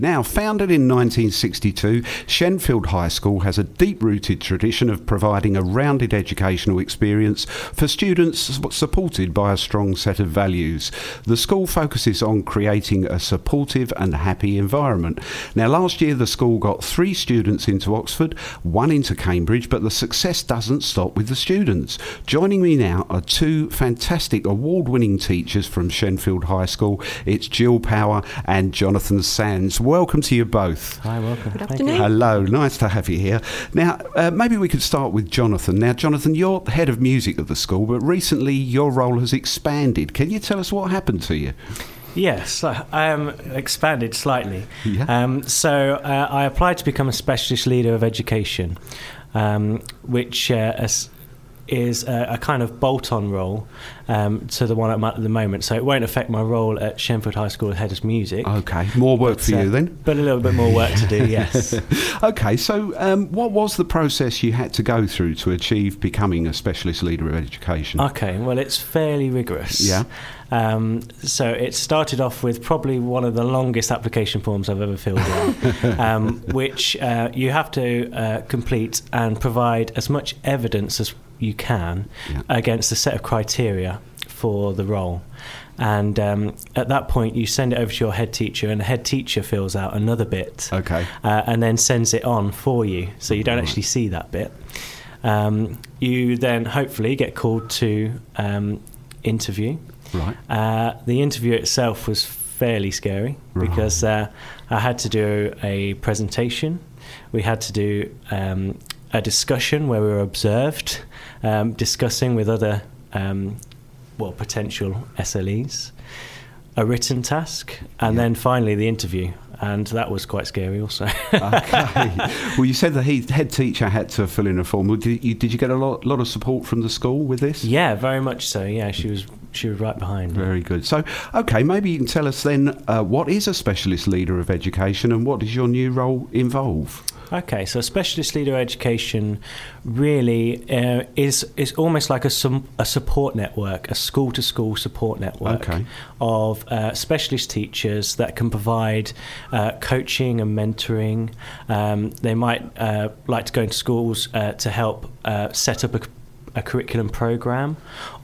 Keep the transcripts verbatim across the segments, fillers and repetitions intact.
Now, founded in nineteen sixty-two, Shenfield High School has a deep-rooted tradition of providing a rounded educational experience for students supported by a strong set of values. The school focuses on creating a supportive and happy environment. Now, last year the school got three students into Oxford, one into Cambridge, but the success doesn't stop with the students. Joining me now are two fantastic award-winning teachers from Shenfield High School. It's Jill Power and Jonathan Sands. Welcome to you both. Hi, welcome. Good afternoon. Hello, nice to have you here. Now, uh, maybe we could start with Jonathan. Now, Jonathan, you're the head of music at the school, but recently your role has expanded. Can you tell us what happened to you? Yes, I am expanded slightly. Yeah. Um, so uh, I applied to become a specialist leader of education, um, which uh, as is a, a kind of bolt-on role um, to the one I'm at at the moment. So it won't affect my role at Shenfield High School as head of music. Okay, more work but, for uh, you then? But a little bit more work to do, yes. Okay, so um, what was the process you had to go through to achieve becoming a specialist leader of education? Okay, well, it's fairly rigorous. Yeah. Um, so it started off with probably one of the longest application forms I've ever filled in, um, which uh, you have to uh, complete and provide as much evidence as you can yeah. against a set of criteria for the role. And um, at that point, you send it over to your head teacher, and the head teacher fills out another bit, okay, uh, and then sends it on for you, so you don't right. actually see that bit. Um, you then hopefully get called to um, interview. Right. Uh, the interview itself was fairly scary right. because uh, I had to do a presentation. We had to do um, a discussion where we were observed, um, discussing with other um, well potential S L Es, a written task, and yeah. then finally the interview. And that was quite scary also. Okay. Well, you said the he- head teacher had to fill in a form. Did you, did you get a lot, lot of support from the school with this? Yeah, very much so. Yeah, she was she was right behind. Very good. So, okay, maybe you can tell us then uh, what is a specialist leader of education and what does your new role involve? Okay, so specialist leader education really uh, is is almost like a sum, a support network, a school-to-school support network okay. of uh, specialist teachers that can provide uh, coaching and mentoring. Um, they might uh, like to go into schools uh, to help uh, set up a, a curriculum program,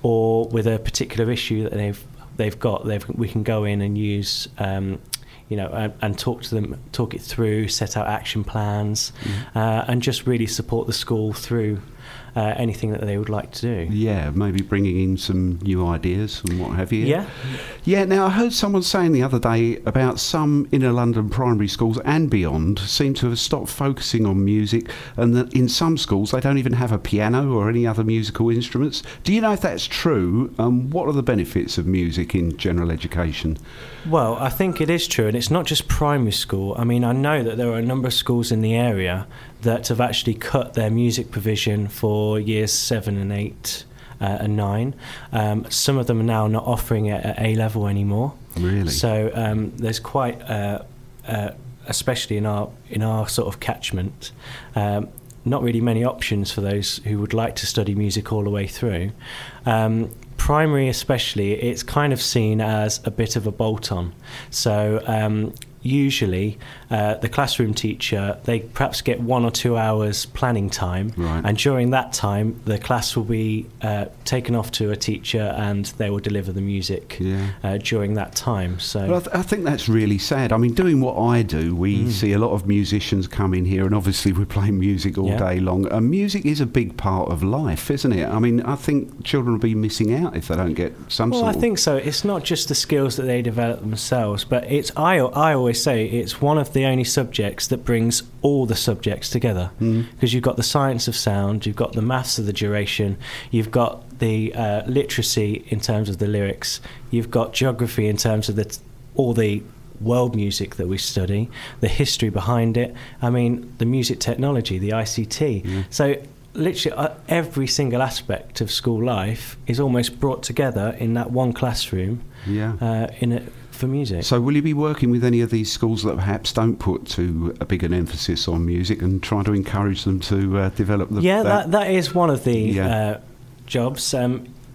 or with a particular issue that they've they've got, they've, we can go in and use. Um, you know, and, and talk to them, talk it through, set out action plans, mm-hmm. uh, and just really support the school through uh, anything that they would like to do. Yeah, maybe bringing in some new ideas and what have you. Yeah. Yeah, now I heard someone saying the other day about some inner London primary schools and beyond seem to have stopped focusing on music, and that in some schools they don't even have a piano or any other musical instruments. Do you know if that's true? Um, what are the benefits of music in general education? Well, I think it is true, and it's not just primary school. I mean, I know that there are a number of schools in the area that have actually cut their music provision for years seven and eight uh, and nine. Um, some of them are now not offering it at A level anymore. Really? So um, there's quite, uh, uh, especially in our in our sort of catchment, um, not really many options for those who would like to study music all the way through. Um, primary especially, it's kind of seen as a bit of a bolt-on. So um, usually uh, the classroom teacher, they perhaps get one or two hours planning time, right. and during that time the class will be uh, taken off to a teacher and they will deliver the music yeah. uh, during that time. So well, I, th- I think that's really sad. I mean, doing what I do, we mm. see a lot of musicians come in here, and obviously we're playing music all yeah. day long, and music is a big part of life, isn't it? I mean, I think children will be missing out if they don't get some well, sort I of... think so. It's not just the skills that they develop themselves, but it's I, I always say it's one of the only subjects that brings all the subjects together, because mm. you've got the science of sound, you've got the maths of the duration, you've got the uh, literacy in terms of the lyrics, you've got geography in terms of the t- all the world music that we study, the history behind it, I mean the music technology, the I C T. Yeah. So literally uh, every single aspect of school life is almost brought together in that one classroom. Yeah. Uh, in a, for music. So will you be working with any of these schools that perhaps don't put too a big an emphasis on music and try to encourage them to uh, develop the... Yeah, that? that that is one of the yeah. uh, jobs. Um,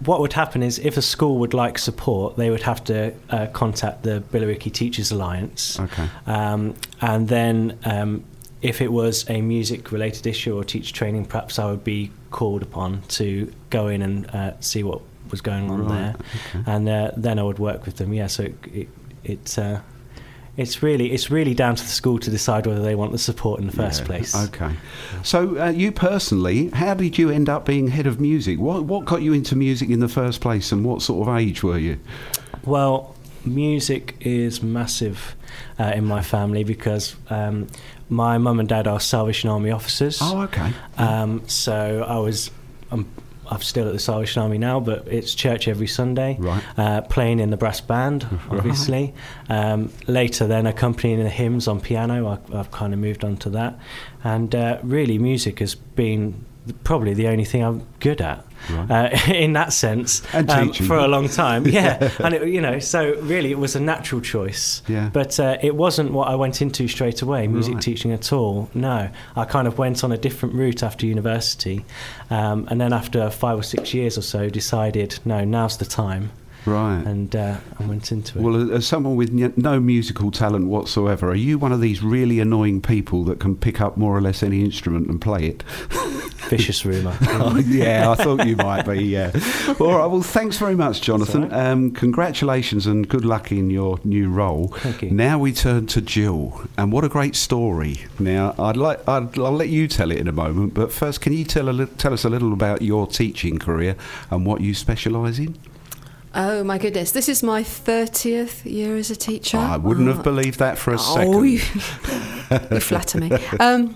what would happen is if a school would like support, they would have to uh, contact the Billericay Teachers Alliance. Okay. Um, and then um, if it was a music-related issue or teacher training, perhaps I would be called upon to go in and uh, see what was going on Right, there. okay. And uh, then I would work with them. Yeah, so it... it, it uh, It's really it's really down to the school to decide whether they want the support in the first Yeah, place. Okay. So uh, you personally, how did you end up being head of music? What what got you into music in the first place, and what sort of age were you? Well, music is massive uh, in my family because um, my mum and dad are Salvation Army officers. Oh, okay. Um, so I was... I'm, I'm still at the Salvation Army now, but it's church every Sunday. Right. Uh, playing in the brass band, obviously. Right. Um, later, then accompanying the hymns on piano. I, I've kind of moved on to that, and uh, really, music has been probably the only thing I'm good at. Right. Uh, in that sense, and um, teaching for a long time. Yeah, and it, you know, so really, it was a natural choice. Yeah. But uh, it wasn't what I went into straight away, music Right. teaching at all. No, I kind of went on a different route after university, um, and then after five or six years or so, decided no, now's the time. Right. And uh, I went into it. Well, as someone with n- no musical talent whatsoever, are you one of these really annoying people that can pick up more or less any instrument and play it? Vicious rumour. Oh, yeah, I thought you might be, yeah. All right, well, thanks very much, Jonathan. That's all right. Um, congratulations and good luck in your new role. Thank you. Now we turn to Jill, and what a great story. Now, I'd like, I'd, I'll let you tell it in a moment, but first, can you tell, a li- tell us a little about your teaching career and what you specialise in? Oh my goodness, this is my thirtieth year as a teacher. I wouldn't Uh, have believed that for a oh, second. You, you flatter me. Um,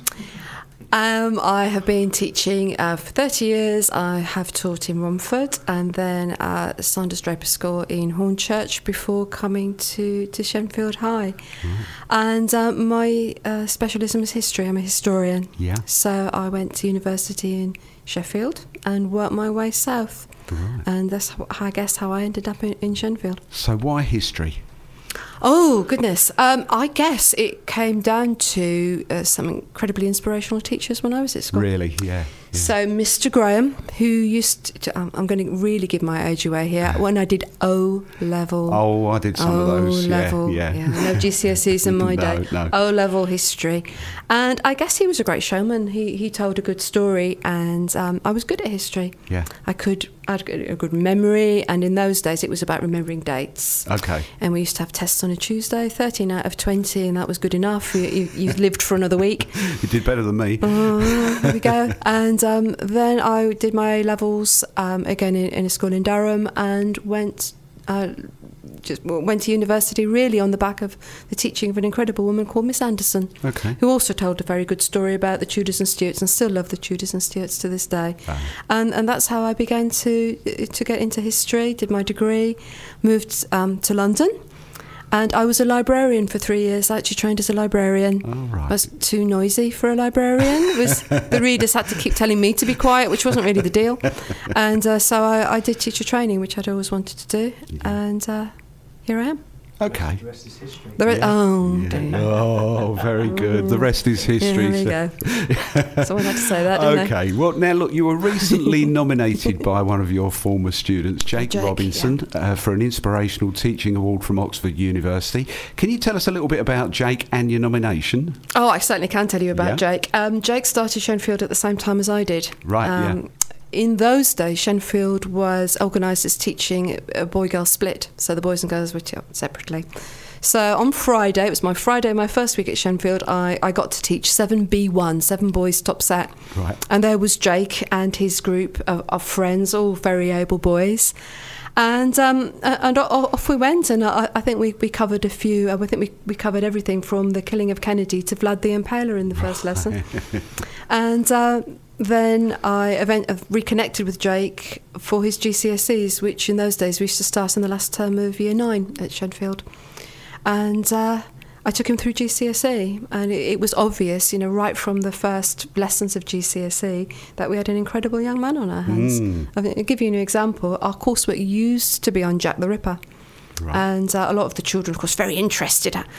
um, I have been teaching uh, for thirty years. I have taught in Romford and then at Sanders Draper School in Hornchurch before coming to, to Shenfield High. Mm. And um, my uh, specialism is history. I'm a historian. Yeah. So I went to university in Sheffield and worked my way south. Right. And that's, how, I guess, how I ended up in, in Shenfield. So why history? Oh, goodness. Um, I guess it came down to uh, some incredibly inspirational teachers when I was at school. Really, yeah. yeah. So Mister Graham, who used to, um, I'm going to really give my age away here, when I did O-level. Oh, I did some of those, O-level, yeah, yeah. No G C S Es in my No, day. no. O-level history. And I guess he was a great showman. He he told a good story, and um, I was good at history. Yeah. I could, I had a good memory, and in those days it was about remembering dates. Okay. And we used to have tests on a Tuesday, thirteen out of twenty, and that was good enough. You, you, you lived for another week. You did better than me. Uh, there we go. And um, then I did my A-levels um, again in, in a school in Durham, and went uh, just went to university really on the back of the teaching of an incredible woman called Miss Anderson, Okay. who also told a very good story about the Tudors and Stuarts, and still love the Tudors and Stuarts to this day. Ah. And and that's how I began to to get into history. Did my degree, moved um, to London. And I was a librarian for three years. I actually trained as a librarian. Oh, right. I was too noisy for a librarian. It was, the readers had to keep telling me to be quiet, which wasn't really the deal. And uh, so I, I did teacher training, which I'd always wanted to do. Yeah. And uh, here I am. Okay. The rest is history. The re- Yeah. Oh, Yeah. dear. Oh, very good. The rest is history. Yeah, there we go. Someone had to say that, didn't they? Okay. Well, now look, you were recently nominated by one of your former students, Jake, Jake, Robinson, uh, for an Inspirational Teaching Award from Oxford University. Can you tell us a little bit about Jake and your nomination? Oh, I certainly can tell you about Yeah. Jake. Um, Jake started Shenfield at the same time as I did. Right, yeah. Um, In those days, Shenfield was organised as teaching a boy-girl split, so the boys and girls were taught separately. So on Friday, it was my Friday, my first week at Shenfield, I, I got to teach seven B one, seven boys top set. Right. And there was Jake and his group of, of friends, all very able boys. And um, and off we went, and I, I think we, we covered a few, I think we, we covered everything from the killing of Kennedy to Vlad the Impaler in the first lesson. And uh, then I event, uh, reconnected with Jake for his G C S Es, which in those days we used to start in the last term of year nine at Shenfield. And uh, I took him through G C S E, and it, it was obvious, you know, right from the first lessons of G C S E, that we had an incredible young man on our hands. Mm. I think, I'll give you an example. Our coursework used to be on Jack the Ripper. Right. And uh, a lot of the children, of course, very interested. How,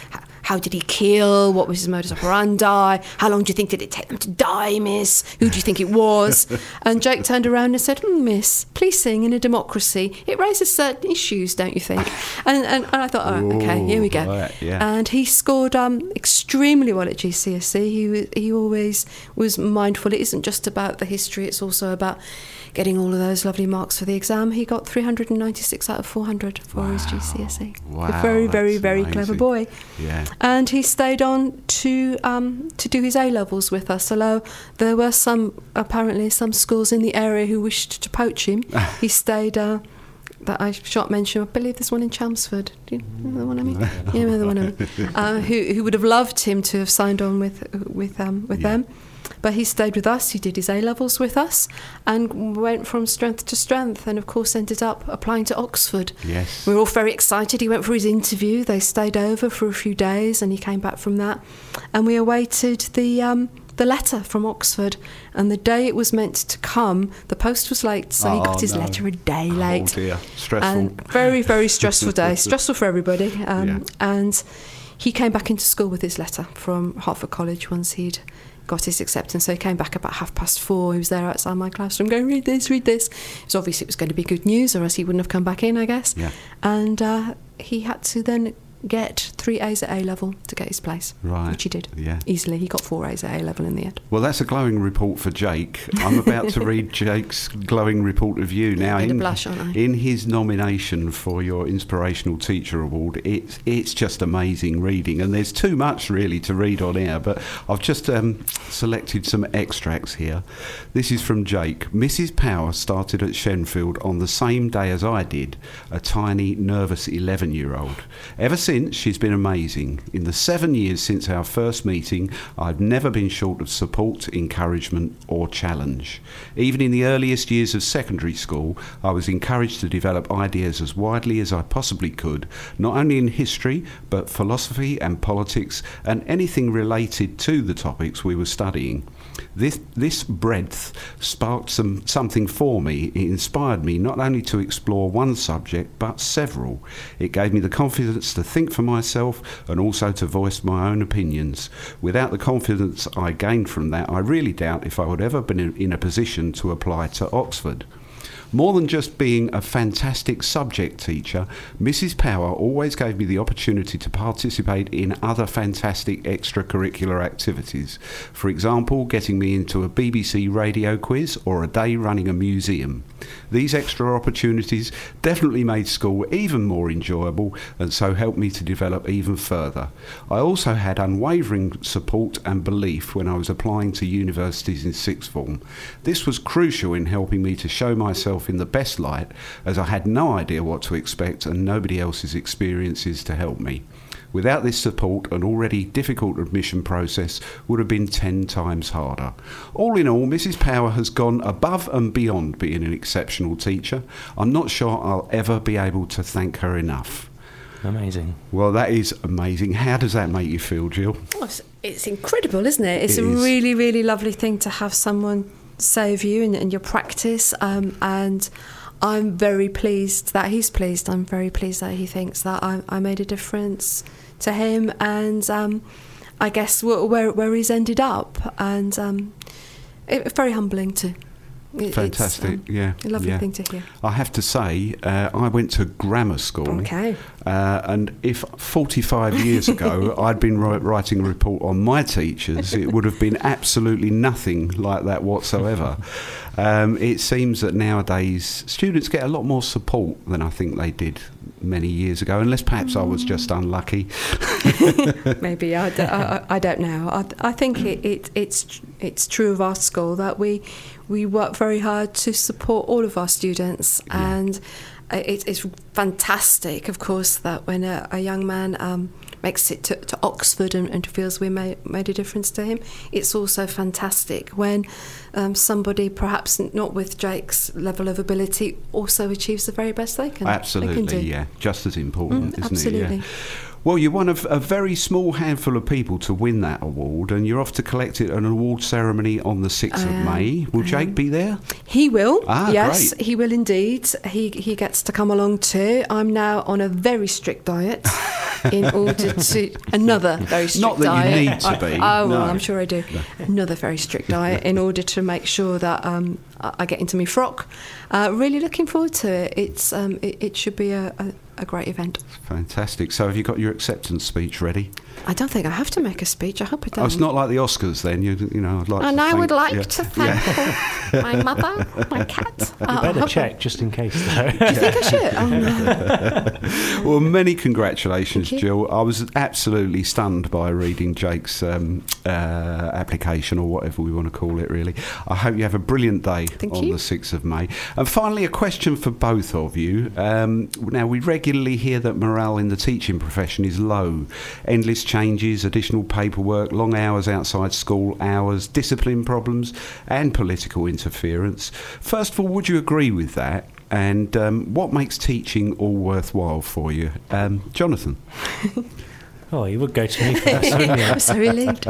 how did he kill? What was his modus operandi? How long do you think did it take them to die, miss? Who do you think it was? And Jake turned around and said, mm, miss, policing in a democracy, it raises certain issues, don't you think? And and, and I thought, oh, okay, here we go. Right, yeah. And he scored um, extremely well at G C S E. He was, he always was mindful. It isn't just about the history, it's also about getting all of those lovely marks for the exam. He got three hundred ninety-six out of four hundred for wow. his G C S E. Wow, a very, very, that's very amazing. clever boy. Yeah. And he stayed on to um, to do his A-levels with us, although there were some, apparently, some schools in the area who wished to poach him. He stayed... Uh, that I shan't mention. I believe there's one in Chelmsford. Do you know the one I mean? You know the one I mean. Uh, who who would have loved him to have signed on with with um with yeah. them, but he stayed with us. He did his A levels with us, and went from strength to strength. And of course, ended up applying to Oxford. Yes, we were all very excited. He went for his interview. They stayed over for a few days, and he came back from that. And we awaited the um. the letter from Oxford, and the day it was meant to come, the post was late, so oh, he got his no. letter a day late. Oh dear, stressful. And very, very stressful day, stressful for everybody. Um, yeah. And he came back into school with his letter from Hertford College once he'd got his acceptance. So he came back about half past four. He was there outside my classroom going, read this, read this. It was obviously it was going to be good news, or else he wouldn't have come back in, I guess. Yeah. And uh, he had to then get three A's at A level to get his place, right. which he did yeah. easily. He got four A's at A level in the end. Well, that's a glowing report for Jake. I'm about to read Jake's glowing report of you now. In, in, blush, aren't I? in his nomination for your Inspirational Teacher Award, it's it's just amazing reading, and there's too much really to read on air. But I've just um, selected some extracts here. This is from Jake. Missus Power started at Shenfield on the same day as I did, a tiny, nervous eleven-year-old. Ever since, she's been amazing. In the seven years since our first meeting, I've never been short of support, encouragement or challenge. Even in the earliest years of secondary school, I was encouraged to develop ideas as widely as I possibly could, not only in history, but philosophy and politics and anything related to the topics we were studying. This this breadth sparked some something for me. It inspired me not only to explore one subject, but several. It gave me the confidence to think for myself and also to voice my own opinions. Without the confidence I gained from that, I really doubt if I would ever been in, in a position to apply to Oxford. More than just being a fantastic subject teacher, Missus Power always gave me the opportunity to participate in other fantastic extracurricular activities. For example, getting me into a B B C radio quiz or a day running a museum. These extra opportunities definitely made school even more enjoyable and so helped me to develop even further. I also had unwavering support and belief when I was applying to universities in sixth form. This was crucial in helping me to show myself in the best light, as I had no idea what to expect and nobody else's experiences to help me. Without this support, an already difficult admission process would have been ten times harder. All in all, Missus Power has gone above and beyond being an exceptional teacher. I'm not sure I'll ever be able to thank her enough. Amazing. Well, that is amazing. How does that make you feel, Jill? Oh, it's, it's incredible, isn't it? It's It a is. really, really lovely thing to have someone say of you and, and your practice, um, and I'm very pleased that he's pleased. I'm very pleased that he thinks that I, I made a difference to him, and um, I guess where where he's ended up, and um, it's very humbling too. It, Fantastic, it's, um, yeah. a lovely yeah. thing to hear. I have to say, uh, I went to grammar school. Okay. Uh, and if forty-five years ago I'd been ri- writing a report on my teachers, it would have been absolutely nothing like that whatsoever. Um, it seems that nowadays students get a lot more support than I think they did many years ago, unless perhaps mm. I was just unlucky. Maybe, I, d- I, I don't know. I, I think it, it, it's it's true of our school that we we work very hard to support all of our students, Yeah. and it, it's fantastic, of course, that when a, a young man um, makes it to, to Oxford and, and feels we made, made a difference to him. It's also fantastic when um, somebody, perhaps not with Jake's level of ability, also achieves the very best they can. Absolutely, they can do. yeah. Just as important, Mm, isn't absolutely. it? Yeah. Well, you're one of a very small handful of people to win that award, and you're off to collect it at an award ceremony on the sixth of Um, May. Will Jake um, be there? He will, Ah, yes, great. he will indeed. He he gets to come along too. I'm now on a very strict diet. in order to another very strict Not that diet. you need to be. I, oh, well, no. I'm sure I do. Another very strict diet in order to make sure that um, I get into my frock. Uh, really looking forward to it. It's um, it, it should be a, a, a great event. Fantastic. So have you got your acceptance speech ready? I don't think I have to make a speech. I hope I don't. Oh, it's not like the Oscars then. You, you know, I'd like And to I thank, would like yeah. to thank my mother, my cat. You Uh, I better hope- check just in case, though. Do you think I should? Oh, no. Well, many congratulations, Thank you. Jill. I was absolutely stunned by reading Jake's um, uh, application, or whatever we want to call it, really. I hope you have a brilliant day Thank on you. the sixth of May. And finally, a question for both of you. Um, now, we regularly hear that morale in the teaching profession is low. Endless changes, additional paperwork, long hours outside school hours, discipline problems, and political interference. First of all, would you agree with that? And um, what makes teaching all worthwhile for you? Um, Jonathan? Oh, you would go to me first, wouldn't you? I'm so relieved.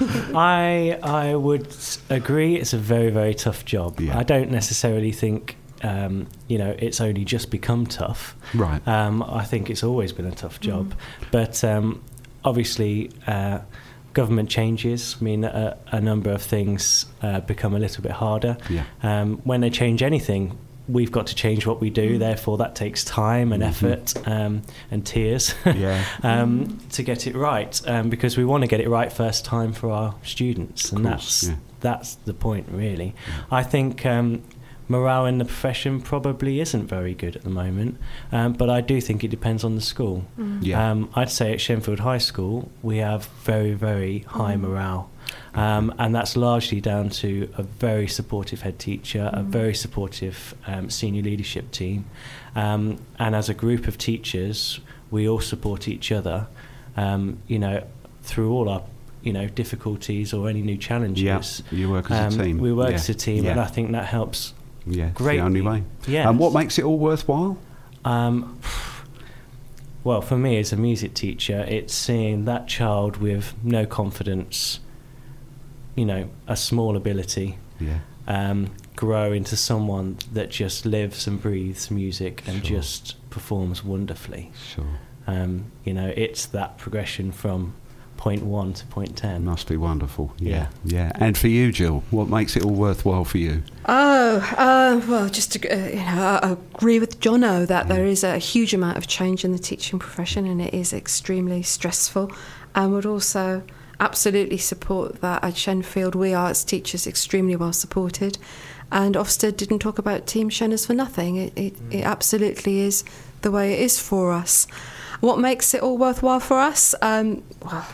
I I would agree. It's a very very tough job. Yeah. I don't necessarily think um, you know it's only just become tough. Right. Um, I think it's always been a tough job, but um, obviously uh, government changes mean a, a number of things uh, become a little bit harder. Yeah. Um, when they change anything, we've got to change what we do. Therefore, that takes time and effort um, and tears Yeah. um, to get it right, um, because we want to get it right first time for our students, and course, that's yeah. that's the point, really. I think um, morale in the profession probably isn't very good at the moment, um, but I do think it depends on the school. Yeah. Um, I'd say at Shenfield High School we have very, very high morale. Um, and that's largely down to a very supportive head teacher, a very supportive um, senior leadership team. Um, and as a group of teachers, we all support each other, um, you know, through all our, you know, difficulties or any new challenges. Yeah, you work as a Um, team. We work Yeah. as a team, Yeah. and I think that helps. Yeah, it's Greatly. the only way. Yes. And what makes it all worthwhile? Um, well, for me as a music teacher, it's seeing that child with no confidence, you know, a small ability, Yeah. um, grow into someone that just lives and breathes music and Sure. just performs wonderfully. Sure. Um, you know, it's that progression from point one to point It ten. must be wonderful. Yeah. Yeah. Yeah. And for you, Jill, what makes it all worthwhile for you? Oh, uh, well, just to, uh, you know, I agree with Jono that there is a huge amount of change in the teaching profession, and it is extremely stressful. And would also absolutely support that at Shenfield we are as teachers extremely well supported, and Ofsted didn't talk about Team Sheners for nothing. It, it, it absolutely is the way it is for us. What makes it all worthwhile for us? Um, well,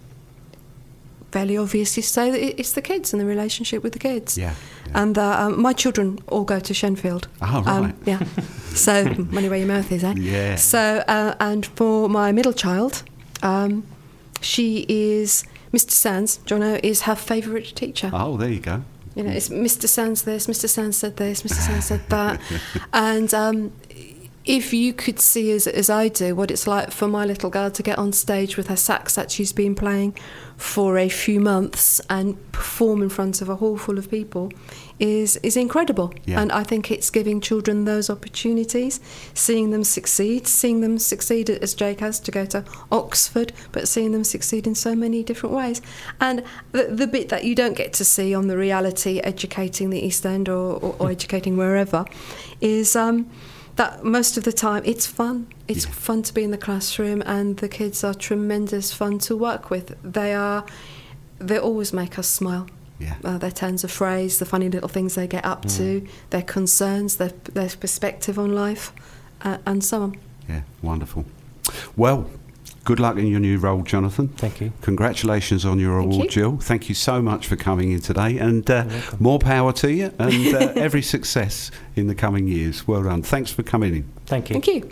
fairly obviously say that it- it's the kids and the relationship with the kids. Yeah. And uh, um, my children all go to Shenfield. Oh, right. Um, yeah. So, money where your mouth is, eh? Yeah. So, uh, and for my middle child, um, she is, Mister Sands, Jono, is her favourite teacher. Oh, there you go. You know, it's Mister Sands this, Mister Sands said this, Mister Sands said that. And um, if you could see, as, as I do, what it's like for my little girl to get on stage with her sax that she's been playing for a few months and perform in front of a hall full of people is is incredible. Yeah. And I think it's giving children those opportunities, seeing them succeed, seeing them succeed as Jake has to go to Oxford, but seeing them succeed in so many different ways. And the, the bit that you don't get to see on the reality educating the East End or, or, or educating wherever is um, that most of the time it's fun. It's Yeah. fun to be in the classroom, and the kids are tremendous fun to work with. They are, they always make us smile. Yeah. Uh, their turns of phrase, the funny little things they get up to, their concerns, their their perspective on life, uh, and so on. Yeah. Wonderful. Well, good luck in your new role, Jonathan. Thank you. Congratulations on your Thank award, you. Jill. Thank you so much for coming in today, and uh, more power to you, and uh, every success in the coming years. Well done. Thanks for coming in. Thank you. Thank you.